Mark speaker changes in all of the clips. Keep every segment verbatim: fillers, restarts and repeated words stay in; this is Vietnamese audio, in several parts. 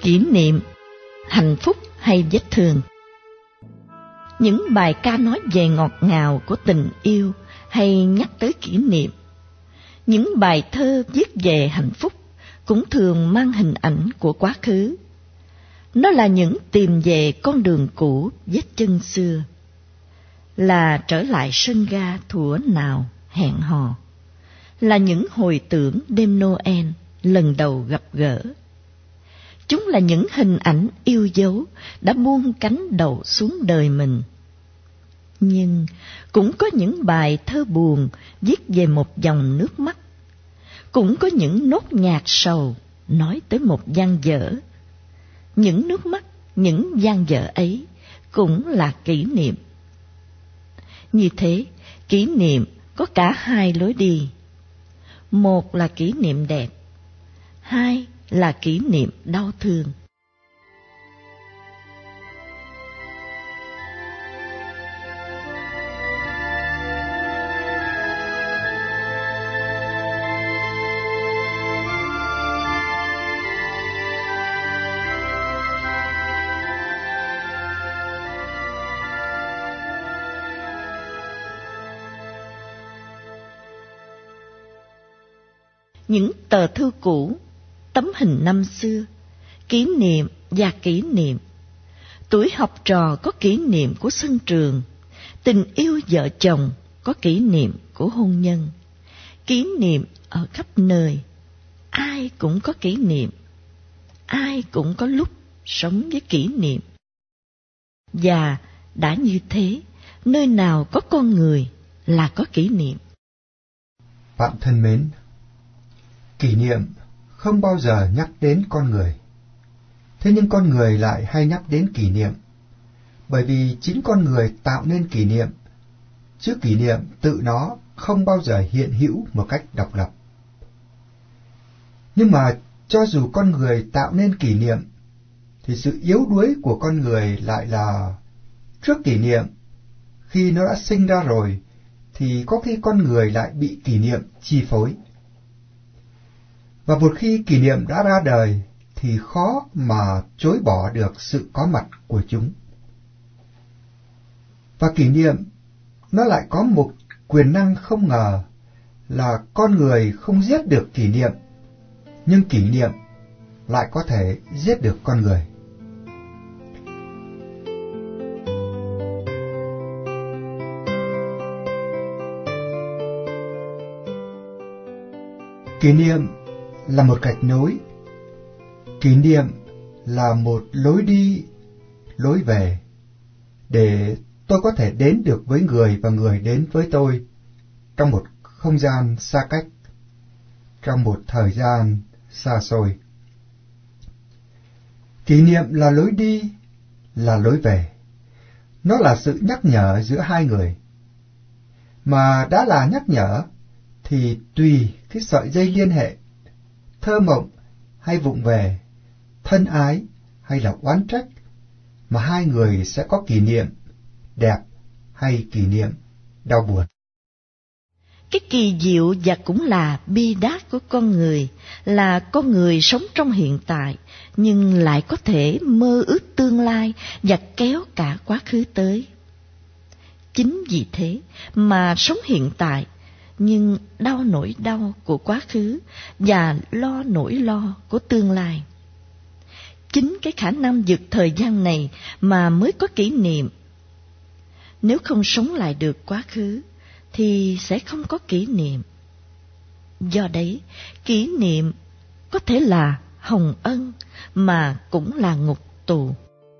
Speaker 1: Kỷ niệm, hạnh phúc hay vết thương. Những bài ca nói về ngọt ngào của tình yêu hay nhắc tới kỷ niệm. Những bài thơ viết về hạnh phúc cũng thường mang hình ảnh của quá khứ. Nó là những tìm về con đường cũ vết chân xưa, là trở lại sân ga thuở nào hẹn hò, là những hồi tưởng đêm Noel lần đầu gặp gỡ. Chúng là những hình ảnh yêu dấu đã buông cánh đầu xuống đời mình. Nhưng cũng có những bài thơ buồn viết về một dòng nước mắt. Cũng có những nốt nhạc sầu nói tới một gian dở. Những nước mắt, những gian dở ấy cũng là kỷ niệm. Như thế, kỷ niệm có cả hai lối đi. Một là kỷ niệm đẹp, hai là kỷ niệm đau thương. Những tờ thư cũ, tấm hình năm xưa, kỷ niệm và kỷ niệm. Tuổi học trò có kỷ niệm của sân trường, tình yêu vợ chồng có kỷ niệm của hôn nhân. Kỷ niệm ở khắp nơi, ai cũng có kỷ niệm, ai cũng có lúc sống với kỷ niệm. Và đã như thế, nơi nào có con người là có kỷ niệm.
Speaker 2: Bạn thân mến, kỷ niệm không bao giờ nhắc đến con người. Thế nhưng con người lại hay nhắc đến kỷ niệm, bởi vì chính con người tạo nên kỷ niệm, chứ kỷ niệm tự nó không bao giờ hiện hữu một cách độc lập. Nhưng mà cho dù con người tạo nên kỷ niệm, thì sự yếu đuối của con người lại là trước kỷ niệm, khi nó đã sinh ra rồi, thì có khi con người lại bị kỷ niệm chi phối. Và một khi kỷ niệm đã ra đời, thì khó mà chối bỏ được sự có mặt của chúng. Và kỷ niệm, nó lại có một quyền năng không ngờ là con người không giết được kỷ niệm, nhưng kỷ niệm lại có thể giết được con người. Kỷ niệm là một gạch nối. Kỷ niệm là một lối đi, lối về, để tôi có thể đến được với người và người đến với tôi trong một không gian xa cách, trong một thời gian xa xôi. Kỷ niệm là lối đi, là lối về. Nó là sự nhắc nhở giữa hai người. Mà đã là nhắc nhở, thì tùy cái sợi dây liên hệ, thơ mộng hay vụng về, thân ái hay là oán trách, mà hai người sẽ có kỷ niệm đẹp hay kỷ niệm đau buồn.
Speaker 1: Cái kỳ diệu và cũng là bi đát của con người là con người sống trong hiện tại, nhưng lại có thể mơ ước tương lai và kéo cả quá khứ tới. Chính vì thế mà sống hiện tại, nhưng đau nỗi đau của quá khứ và lo nỗi lo của tương lai. Chính cái khả năng vượt thời gian này mà mới có kỷ niệm. Nếu không sống lại được quá khứ, thì sẽ không có kỷ niệm. Do đấy, kỷ niệm có thể là hồng ân, mà cũng là ngục tù.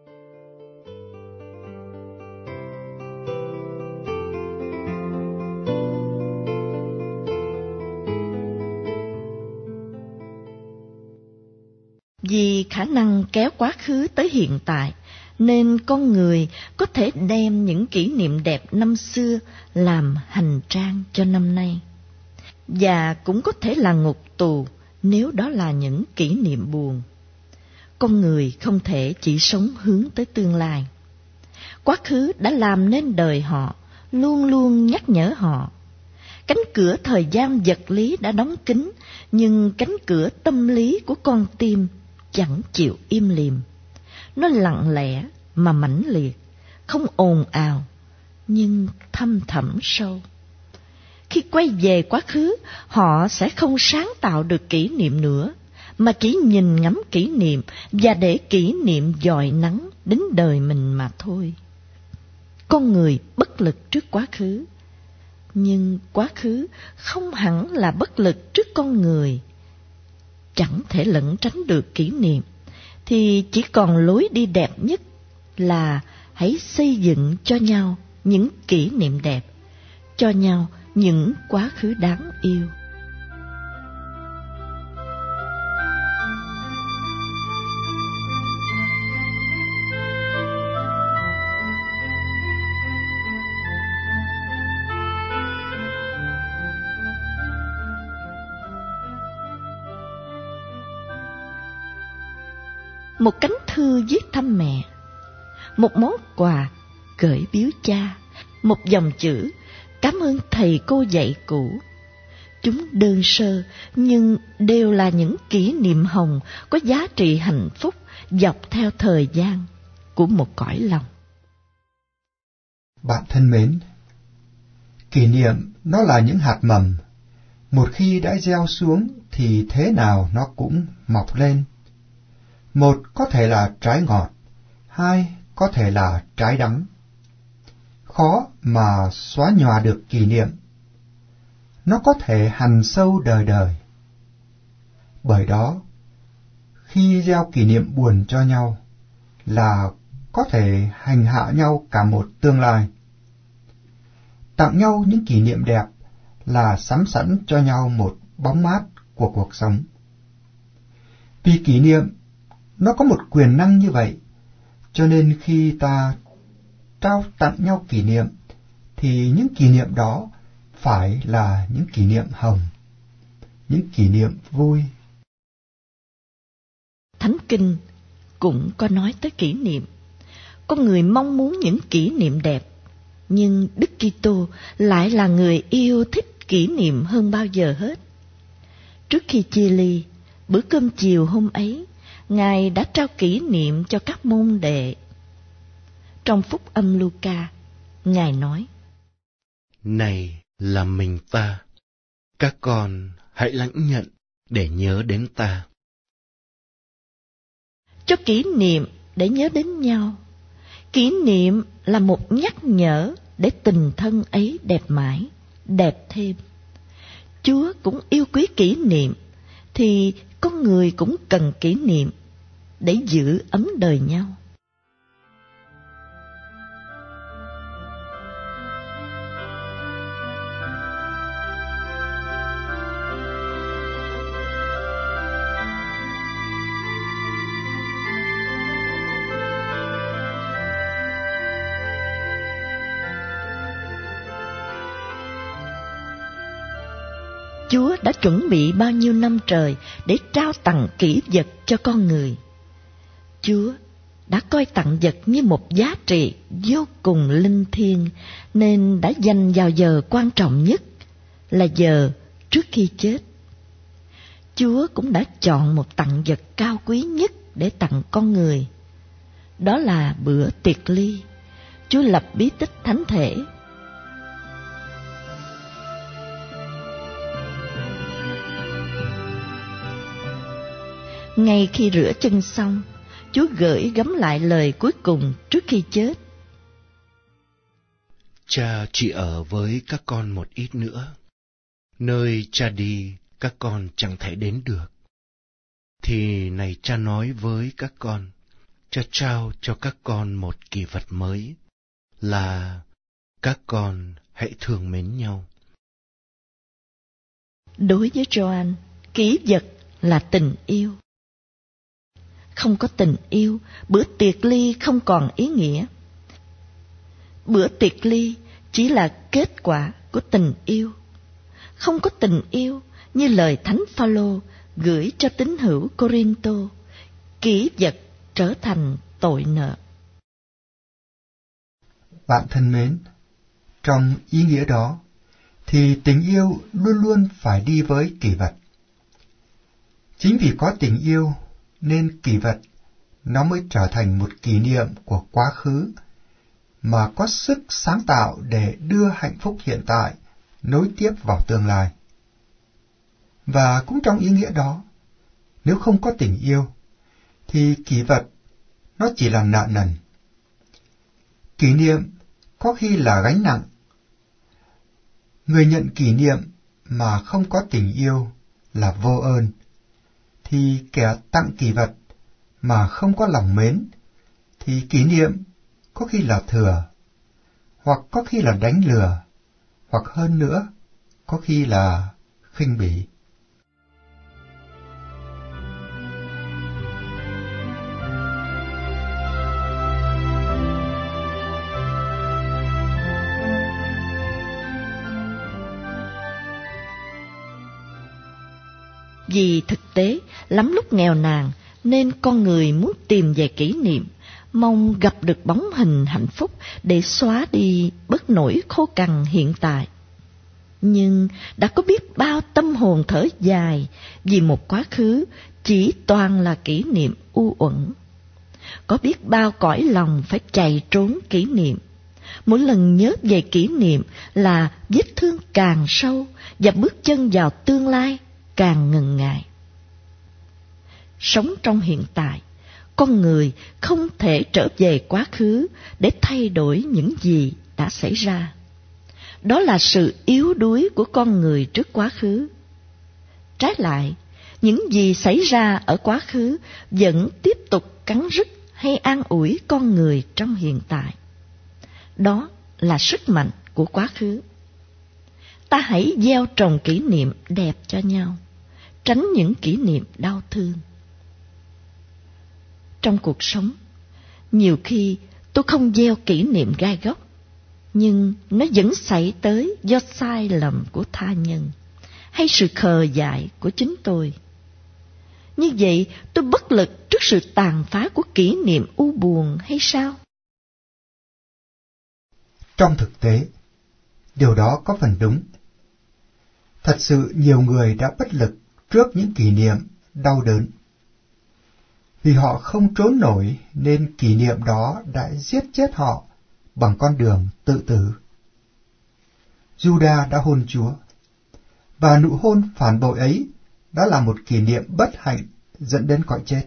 Speaker 1: Vì khả năng kéo quá khứ tới hiện tại, nên con người có thể đem những kỷ niệm đẹp năm xưa làm hành trang cho năm nay. Và cũng có thể là ngục tù nếu đó là những kỷ niệm buồn. Con người không thể chỉ sống hướng tới tương lai. Quá khứ đã làm nên đời họ, luôn luôn nhắc nhở họ. Cánh cửa thời gian vật lý đã đóng kín, nhưng cánh cửa tâm lý của con tim chẳng chịu im lìm. Nó lặng lẽ mà mãnh liệt, không ồn ào, nhưng thâm thẳm sâu. Khi quay về quá khứ, họ sẽ không sáng tạo được kỷ niệm nữa, mà chỉ nhìn ngắm kỷ niệm và để kỷ niệm dọi nắng đến đời mình mà thôi. Con người bất lực trước quá khứ, nhưng quá khứ không hẳn là bất lực trước con người. Chẳng thể lẩn tránh được kỷ niệm, thì chỉ còn lối đi đẹp nhất là hãy xây dựng cho nhau những kỷ niệm đẹp, cho nhau những quá khứ đáng yêu. Một cánh thư viết thăm mẹ, một món quà gửi biếu cha, một dòng chữ cảm ơn thầy cô dạy cũ. Chúng đơn sơ nhưng đều là những kỷ niệm hồng có giá trị hạnh phúc dọc theo thời gian của một cõi lòng.
Speaker 2: Bạn thân mến, kỷ niệm nó là những hạt mầm, một khi đã gieo xuống thì thế nào nó cũng mọc lên. Một có thể là trái ngọt, hai có thể là trái đắng. Khó mà xóa nhòa được kỷ niệm. Nó có thể hằn sâu đời đời. Bởi đó, khi gieo kỷ niệm buồn cho nhau, là có thể hành hạ nhau cả một tương lai. Tặng nhau những kỷ niệm đẹp là sắm sẵn cho nhau một bóng mát của cuộc sống. Vì kỷ niệm nó có một quyền năng như vậy, cho nên khi ta trao tặng nhau kỷ niệm, thì những kỷ niệm đó phải là những kỷ niệm hồng, những kỷ niệm vui.
Speaker 1: Thánh Kinh cũng có nói tới kỷ niệm. Con người mong muốn những kỷ niệm đẹp, nhưng Đức Kitô lại là người yêu thích kỷ niệm hơn bao giờ hết. Trước khi chia ly, bữa cơm chiều hôm ấy, Ngài đã trao kỷ niệm cho các môn đệ. Trong phúc âm Luca, Ngài nói:
Speaker 3: Này là mình ta, các con hãy lãnh nhận để nhớ đến ta.
Speaker 1: Cho kỷ niệm để nhớ đến nhau. Kỷ niệm là một nhắc nhở để tình thân ấy đẹp mãi, đẹp thêm. Chúa cũng yêu quý kỷ niệm, thì con người cũng cần kỷ niệm để giữ ấm đời nhau. Chúa đã chuẩn bị bao nhiêu năm trời để trao tặng kỷ vật cho con người. Chúa đã coi tặng vật như một giá trị vô cùng linh thiêng, nên đã dành vào giờ quan trọng nhất, là giờ trước khi chết. Chúa cũng đã chọn một tặng vật cao quý nhất để tặng con người. Đó là bữa tiệc ly. Chúa lập bí tích thánh thể. Ngay khi rửa chân xong, Chúa gửi gắm lại lời cuối cùng trước khi chết.
Speaker 3: Cha chỉ ở với các con một ít nữa. Nơi cha đi, các con chẳng thể đến được. Thì này cha nói với các con, cha trao cho các con một kỷ vật mới, là các con hãy thương mến nhau.
Speaker 1: Đối với Gioan, kỷ vật là tình yêu. Không có tình yêu, bữa tiệc ly không còn ý nghĩa. Bữa tiệc ly chỉ là kết quả của tình yêu. Không có tình yêu, như lời Thánh Phaolô gửi cho tín hữu Cô-rin-tô, kỷ vật trở thành tội nợ.
Speaker 2: Bạn thân mến, trong ý nghĩa đó, thì tình yêu luôn luôn phải đi với kỷ vật. Chính vì có tình yêu nên kỷ vật nó mới trở thành một kỷ niệm của quá khứ mà có sức sáng tạo để đưa hạnh phúc hiện tại nối tiếp vào tương lai. Và cũng trong ý nghĩa đó, nếu không có tình yêu, thì kỷ vật nó chỉ là nợ nần. Kỷ niệm có khi là gánh nặng. Người nhận kỷ niệm mà không có tình yêu là vô ơn, thì kẻ tặng kỷ vật mà không có lòng mến, thì kỷ niệm có khi là thừa, hoặc có khi là đánh lừa, hoặc hơn nữa, có khi là khinh bỉ.
Speaker 1: Vì thực tế, lắm lúc nghèo nàn, nên con người muốn tìm về kỷ niệm, mong gặp được bóng hình hạnh phúc để xóa đi bớt nỗi khô cằn hiện tại. Nhưng đã có biết bao tâm hồn thở dài vì một quá khứ chỉ toàn là kỷ niệm u uẩn. Có biết bao cõi lòng phải chạy trốn kỷ niệm. Mỗi lần nhớ về kỷ niệm là vết thương càng sâu và bước chân vào tương lai càng ngần ngại. Sống trong hiện tại, con người không thể trở về quá khứ để thay đổi những gì đã xảy ra. Đó là sự yếu đuối của con người trước quá khứ. Trái lại, những gì xảy ra ở quá khứ vẫn tiếp tục cắn rứt hay an ủi con người trong hiện tại. Đó là sức mạnh của quá khứ. Ta hãy gieo trồng kỷ niệm đẹp cho nhau, tránh những kỷ niệm đau thương. Trong cuộc sống, nhiều khi tôi không gieo kỷ niệm gai góc, nhưng nó vẫn xảy tới do sai lầm của tha nhân hay sự khờ dại của chính tôi. Như vậy, tôi bất lực trước sự tàn phá của kỷ niệm u buồn hay sao?
Speaker 2: Trong thực tế, điều đó có phần đúng. Thật sự nhiều người đã bất lực trước những kỷ niệm đau đớn. Vì họ không trốn nổi nên kỷ niệm đó đã giết chết họ bằng con đường tự tử. Judas đã hôn Chúa, và nụ hôn phản bội ấy đã là một kỷ niệm bất hạnh dẫn đến cõi chết.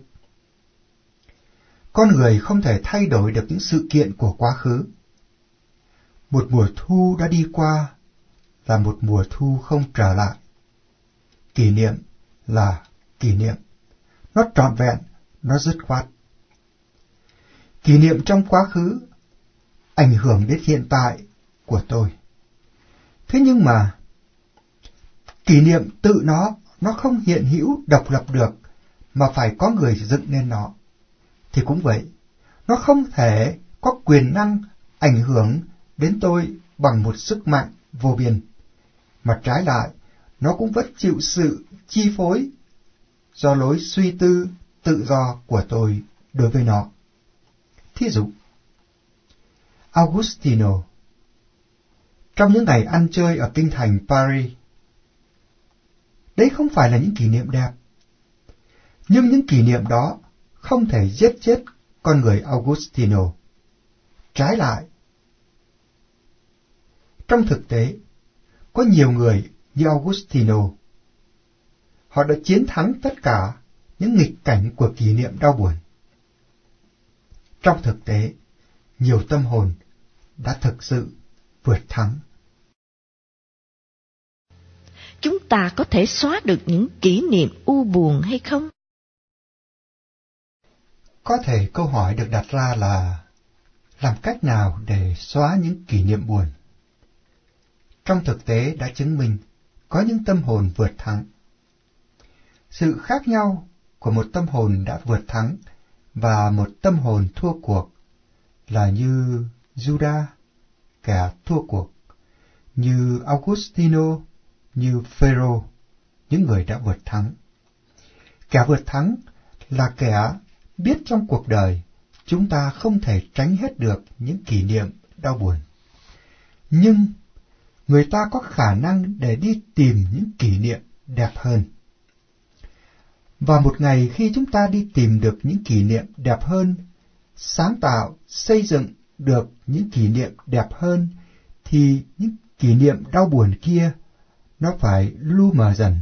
Speaker 2: Con người không thể thay đổi được những sự kiện của quá khứ. Một mùa thu đã đi qua là một mùa thu không trở lại. Kỷ niệm là kỷ niệm. Nó trọn vẹn, nó dứt khoát. Kỷ niệm trong quá khứ ảnh hưởng đến hiện tại của tôi. Thế nhưng mà kỷ niệm tự nó, nó không hiện hữu độc lập được, mà phải có người dựng nên nó. Thì cũng vậy, nó không thể có quyền năng ảnh hưởng đến tôi bằng một sức mạnh vô biên, mà trái lại, nó cũng vẫn chịu sự chi phối do lối suy tư tự do của tôi đối với nó. Thí dụ, Augustino, trong những ngày ăn chơi ở kinh thành Paris, đấy không phải là những kỷ niệm đẹp, nhưng những kỷ niệm đó không thể giết chết con người Augustino. Trái lại, trong thực tế, có nhiều người như Augustino, họ đã chiến thắng tất cả những nghịch cảnh của kỷ niệm đau buồn. Trong thực tế, nhiều tâm hồn đã thực sự vượt thắng.
Speaker 1: Chúng ta có thể xóa được những kỷ niệm u buồn hay không?
Speaker 2: Có thể câu hỏi được đặt ra là làm cách nào để xóa những kỷ niệm buồn? Trong thực tế đã chứng minh có những tâm hồn vượt thắng. Sự khác nhau của một tâm hồn đã vượt thắng và một tâm hồn thua cuộc là như Judas, kẻ thua cuộc, như Augustino, như Phêrô, những người đã vượt thắng. Kẻ vượt thắng là kẻ biết trong cuộc đời chúng ta không thể tránh hết được những kỷ niệm đau buồn. Nhưng người ta có khả năng để đi tìm những kỷ niệm đẹp hơn. Và một ngày khi chúng ta đi tìm được những kỷ niệm đẹp hơn, sáng tạo, xây dựng được những kỷ niệm đẹp hơn, thì những kỷ niệm đau buồn kia nó phải lu mờ dần.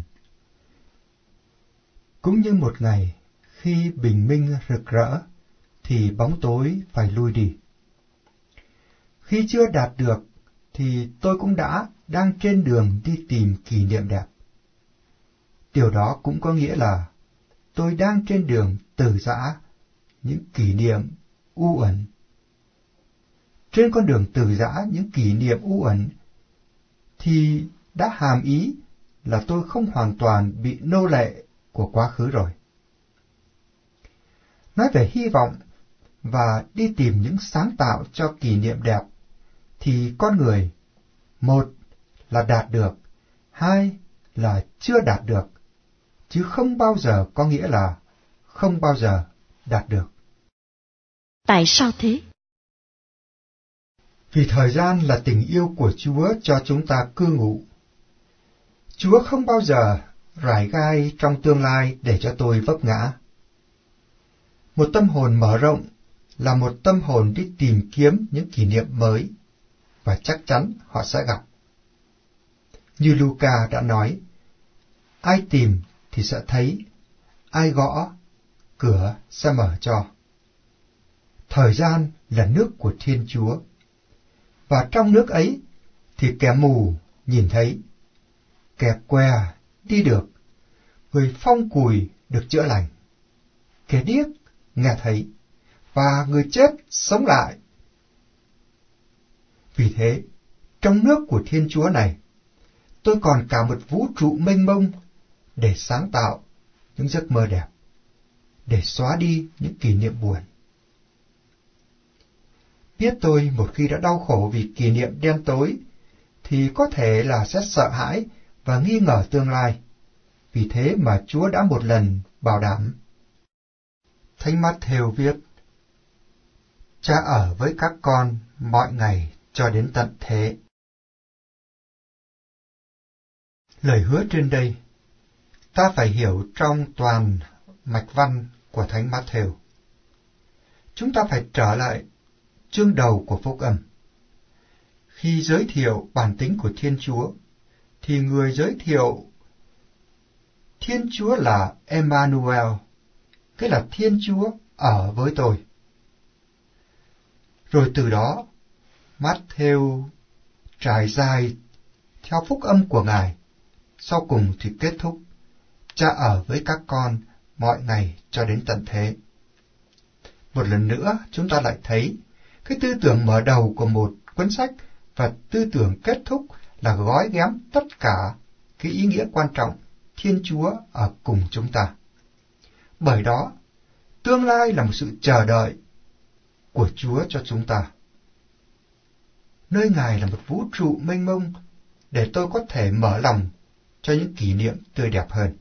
Speaker 2: Cũng như một ngày khi bình minh rực rỡ thì bóng tối phải lui đi. Khi chưa đạt được thì tôi cũng đã đang trên đường đi tìm kỷ niệm đẹp. Điều đó cũng có nghĩa là tôi đang trên đường từ giã những kỷ niệm u uẩn. Trên con đường từ giã những kỷ niệm u uẩn thì đã hàm ý là tôi không hoàn toàn bị nô lệ của quá khứ rồi. Nói về hy vọng và đi tìm những sáng tạo cho kỷ niệm đẹp, thì con người, một là đạt được, hai là chưa đạt được, chứ không bao giờ có nghĩa là không bao giờ đạt được.
Speaker 1: Tại sao thế?
Speaker 2: Vì thời gian là tình yêu của Chúa cho chúng ta cư ngụ. Chúa không bao giờ rải gai trong tương lai để cho tôi vấp ngã. Một tâm hồn mở rộng là một tâm hồn đi tìm kiếm những kỷ niệm mới, và chắc chắn họ sẽ gặp. Như Luca đã nói, ai tìm thì sẽ thấy, ai gõ, cửa sẽ mở cho. Thời gian là nước của Thiên Chúa, và trong nước ấy thì kẻ mù nhìn thấy, kẻ què đi được, người phong cùi được chữa lành, kẻ điếc nghe thấy, và người chết sống lại. Vì thế, trong nước của Thiên Chúa này, tôi còn cả một vũ trụ mênh mông để sáng tạo những giấc mơ đẹp, để xóa đi những kỷ niệm buồn. Biết tôi một khi đã đau khổ vì kỷ niệm đen tối, thì có thể là sẽ sợ hãi và nghi ngờ tương lai. Vì thế mà Chúa đã một lần bảo đảm. Thánh Mát-thêu viết, Cha ở với các con mọi ngày cho đến tận thế. Lời hứa trên đây, ta phải hiểu trong toàn mạch văn của Thánh Mát-thêu. Chúng ta phải trở lại chương đầu của Phúc Âm. Khi giới thiệu bản tính của Thiên Chúa, thì người giới thiệu Thiên Chúa là Emmanuel, cái là Thiên Chúa ở với tôi. Rồi từ đó, Mát-thêu trải dài theo Phúc Âm của Ngài, sau cùng thì kết thúc, Cha ở với các con mọi ngày cho đến tận thế. Một lần nữa, chúng ta lại thấy cái tư tưởng mở đầu của một cuốn sách và tư tưởng kết thúc là gói ghém tất cả cái ý nghĩa quan trọng Thiên Chúa ở cùng chúng ta. Bởi đó, tương lai là một sự chờ đợi của Chúa cho chúng ta. Nơi Ngài là một vũ trụ mênh mông để tôi có thể mở lòng cho những kỷ niệm tươi đẹp hơn.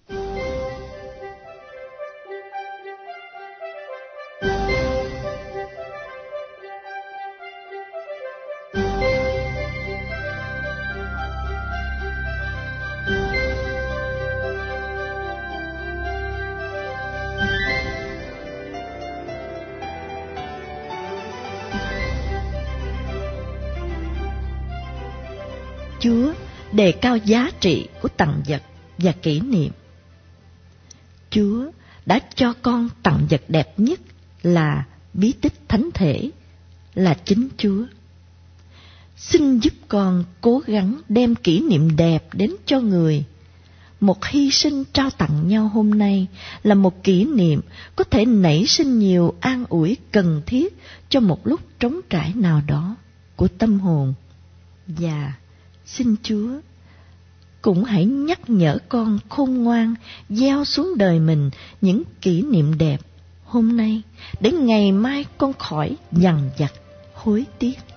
Speaker 1: Chúa đề cao giá trị của tặng vật và kỷ niệm. Chúa đã cho con tặng vật đẹp nhất là bí tích thánh thể, là chính Chúa. Xin giúp con cố gắng đem kỷ niệm đẹp đến cho người. Một hy sinh trao tặng nhau hôm nay là một kỷ niệm có thể nảy sinh nhiều an ủi cần thiết cho một lúc trống trải nào đó của tâm hồn. Và xin Chúa cũng hãy nhắc nhở con khôn ngoan gieo xuống đời mình những kỷ niệm đẹp hôm nay, để ngày mai con khỏi dằn vặt hối tiếc.